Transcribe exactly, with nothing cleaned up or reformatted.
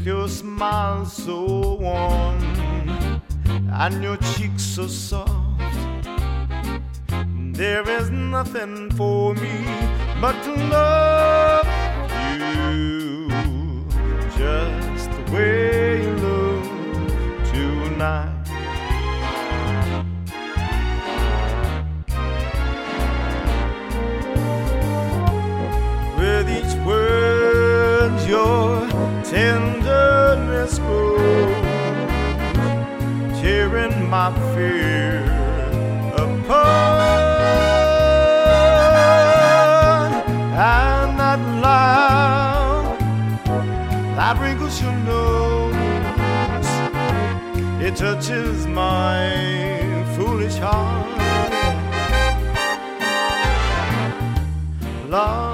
Your smile so warm and your cheeks so soft. There is nothing for me but to love you just the way you look tonight. With each word your tenderness grows, tearing my fear apart. And that laugh that wrinkles your nose, it touches my foolish heart. Love